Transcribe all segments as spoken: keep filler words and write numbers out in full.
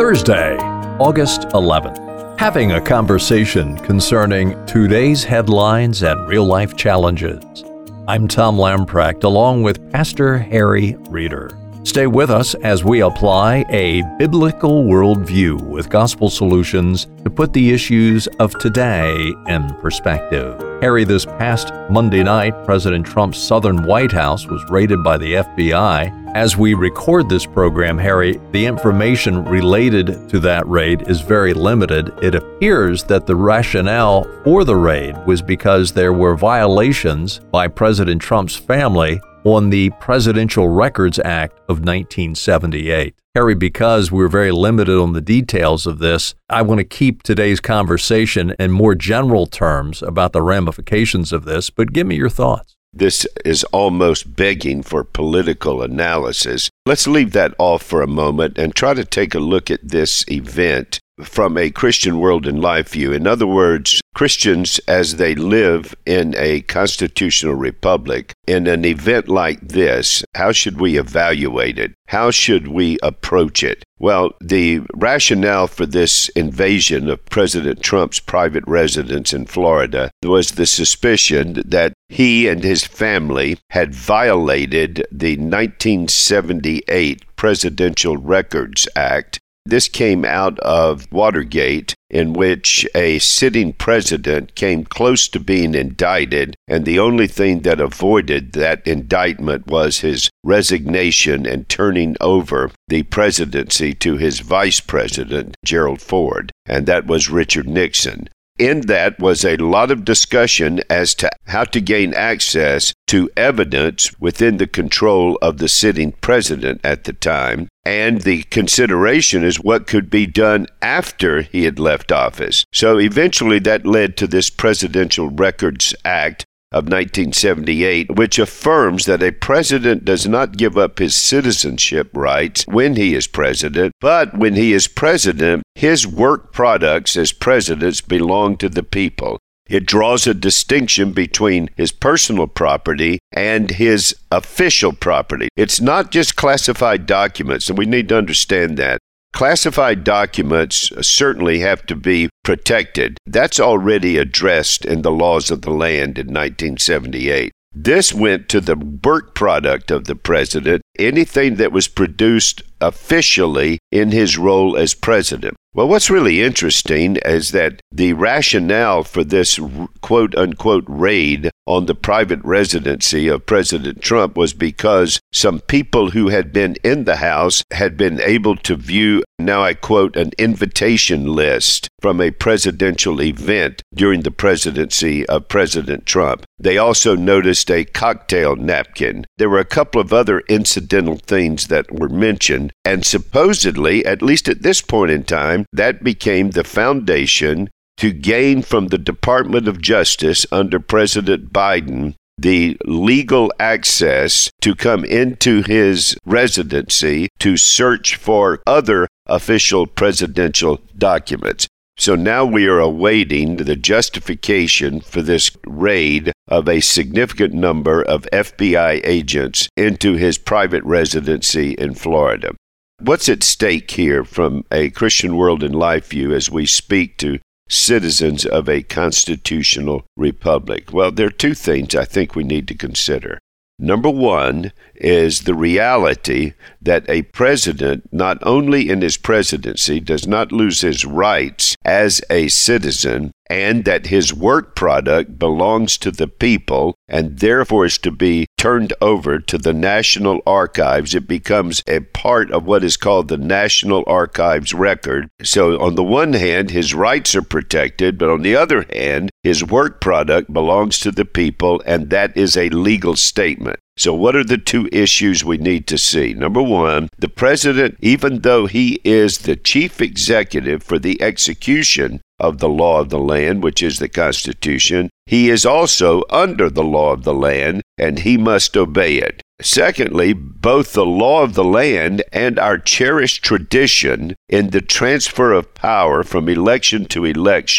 Thursday, August eleventh. Having a conversation concerning today's headlines and real-life challenges. I'm Tom Lamprecht, along with Pastor Harry Reeder. Stay with us as we apply a biblical worldview with gospel solutions to put the issues of today in perspective. Harry, this past Monday night, President Trump's Southern White House was raided by the F B I. As we record this program, Harry, the information related to that raid is very limited. It appears that the rationale for the raid was because there were violations by President Trump's family on the Presidential Records Act of nineteen seventy-eight. Harry, because we're very limited on the details of this, I want to keep today's conversation in more general terms about the ramifications of this, but give me your thoughts. This is almost begging for political analysis. Let's leave that off for a moment and try to take a look at this event from a Christian world and life view. In other words, Christians as they live in a constitutional republic, in an event like this, how should we evaluate it? How should we approach it? Well, the rationale for this invasion of President Trump's private residence in Florida was the suspicion that he and his family had violated the nineteen seventy-eight Presidential Records Act. This came out of Watergate, in which a sitting president came close to being indicted, and the only thing that avoided that indictment was his resignation and turning over the presidency to his vice president, Gerald Ford, and that was Richard Nixon. In that was a lot of discussion as to how to gain access to evidence within the control of the sitting president at the time. And the consideration is what could be done after he had left office. So eventually that led to this Presidential Records Act of nineteen seventy-eight, which affirms that a president does not give up his citizenship rights when he is president, but when he is president, his work products as presidents belong to the people. It draws a distinction between his personal property and his official property. It's not just classified documents, and we need to understand that. Classified documents certainly have to be protected. That's already addressed in the laws of the land in nineteen seventy-eight. This went to the work product of the president, anything that was produced officially in his role as president. Well, what's really interesting is that the rationale for this quote-unquote raid on the private residency of President Trump was because some people who had been in the house had been able to view, now I quote, an invitation list from a presidential event during the presidency of President Trump. They also noticed a cocktail napkin. There were a couple of other incidental things that were mentioned, and supposedly, at least at this point in time, that became the foundation to gain from the Department of Justice under President Biden the legal access to come into his residency to search for other official presidential documents. So now we are awaiting the justification for this raid of a significant number of F B I agents into his private residency in Florida. What's at stake here from a Christian world and life view as we speak to citizens of a constitutional republic? Well, there are two things I think we need to consider. Number one is the reality that a president, not only in his presidency, does not lose his rights as a citizen, and that his work product belongs to the people and therefore is to be turned over to the National Archives. It becomes a part of what is called the National Archives record. So on the one hand, his rights are protected, but on the other hand, his work product belongs to the people, and that is a legal statement. So what are the two issues we need to see? Number one, the president, even though he is the chief executive for the execution of the law of the land, which is the Constitution, he is also under the law of the land, and he must obey it. Secondly, both the law of the land and our cherished tradition in the transfer of power from election to election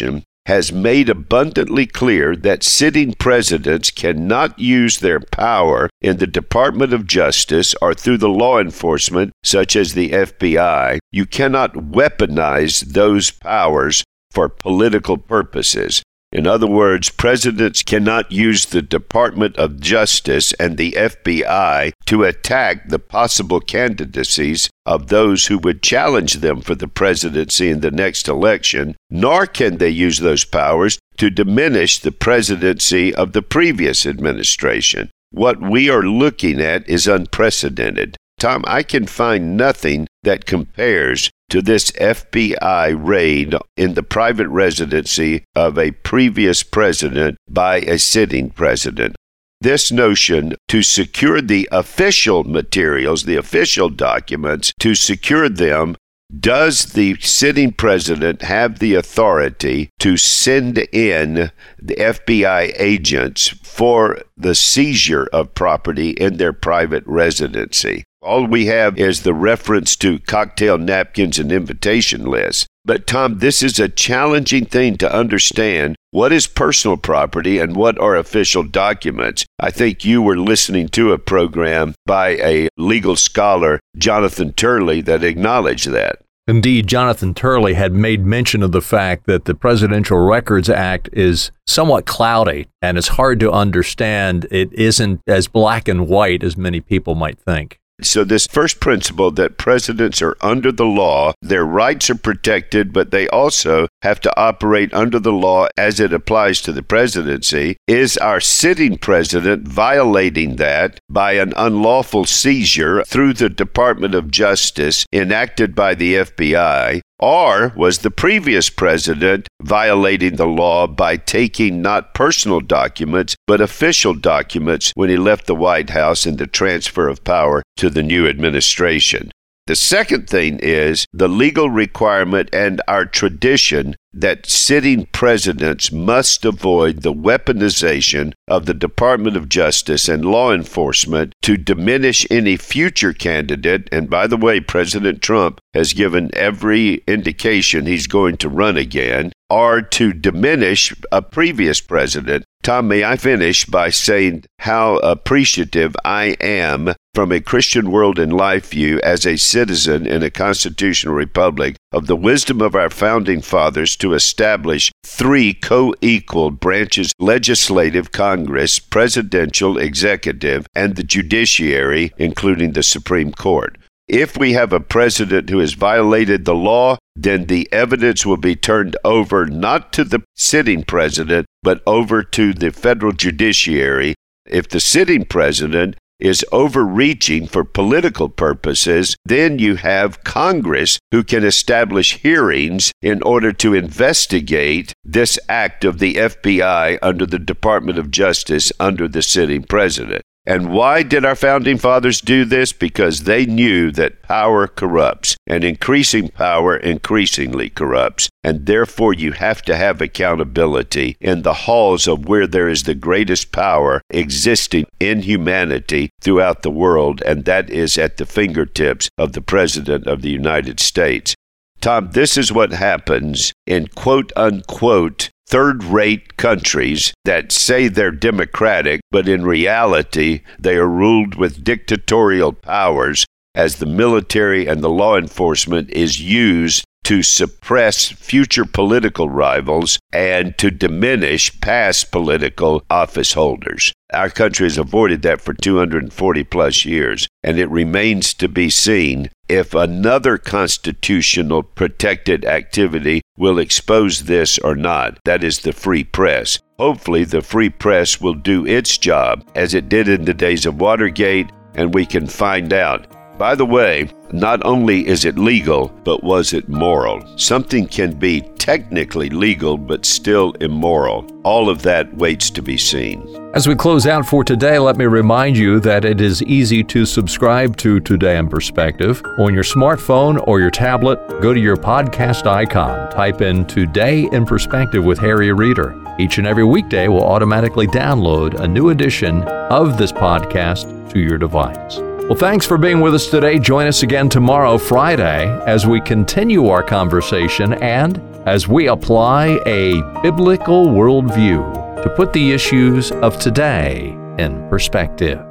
has made abundantly clear that sitting presidents cannot use their power in the Department of Justice or through the law enforcement, such as the F B I. You cannot weaponize those powers for political purposes. In other words, presidents cannot use the Department of Justice and the F B I to attack the possible candidacies of those who would challenge them for the presidency in the next election, nor can they use those powers to diminish the presidency of the previous administration. What we are looking at is unprecedented. Tom, I can find nothing that compares to this F B I raid in the private residency of a previous president by a sitting president. This notion to secure the official materials, the official documents, to secure them, does the sitting president have the authority to send in the F B I agents for the seizure of property in their private residency? All we have is the reference to cocktail napkins and invitation lists. But Tom, this is a challenging thing to understand. What is personal property and what are official documents? I think you were listening to a program by a legal scholar, Jonathan Turley, that acknowledged that. Indeed, Jonathan Turley had made mention of the fact that the Presidential Records Act is somewhat cloudy and it's hard to understand. It isn't as black and white as many people might think. So this first principle that presidents are under the law, their rights are protected, but they also have to operate under the law as it applies to the presidency. Is our sitting president violating that by an unlawful seizure through the Department of Justice enacted by the F B I? Or was the previous president violating the law by taking not personal documents, but official documents when he left the White House in the transfer of power to the new administration? The second thing is the legal requirement and our tradition that sitting presidents must avoid the weaponization of the Department of Justice and law enforcement to diminish any future candidate. And by the way, President Trump has given every indication he's going to run again, or to diminish a previous president. Tom, may I finish by saying how appreciative I am from a Christian world and life view as a citizen in a constitutional republic of the wisdom of our founding fathers to establish three co-equal branches: legislative, Congress, presidential, executive, and the judiciary, including the Supreme Court. If we have a president who has violated the law, then the evidence will be turned over not to the sitting president, but over to the federal judiciary. If the sitting president is overreaching for political purposes, then you have Congress who can establish hearings in order to investigate this act of the F B I under the Department of Justice under the sitting president. And why did our founding fathers do this? Because they knew that power corrupts, and increasing power increasingly corrupts. And therefore, you have to have accountability in the halls of where there is the greatest power existing in humanity throughout the world, and that is at the fingertips of the President of the United States. Tom, this is what happens in quote-unquote third-rate countries that say they're democratic, but in reality, they are ruled with dictatorial powers as the military and the law enforcement is used to suppress future political rivals and to diminish past political office holders. Our country has avoided that for two hundred forty plus years, and it remains to be seen if another constitutional protected activity will expose this or not. That is the free press. Hopefully, the free press will do its job as it did in the days of Watergate, and we can find out. By the way, not only is it legal, but was it moral? Something can be technically legal, but still immoral. All of that waits to be seen. As we close out for today, let me remind you that it is easy to subscribe to Today in Perspective. On your smartphone or your tablet, go to your podcast icon, type in Today in Perspective with Harry Reeder. Each and every weekday will automatically download a new edition of this podcast to your device. Well, thanks for being with us today. Join us again tomorrow, Friday, as we continue our conversation and as we apply a biblical worldview to put the issues of today in perspective.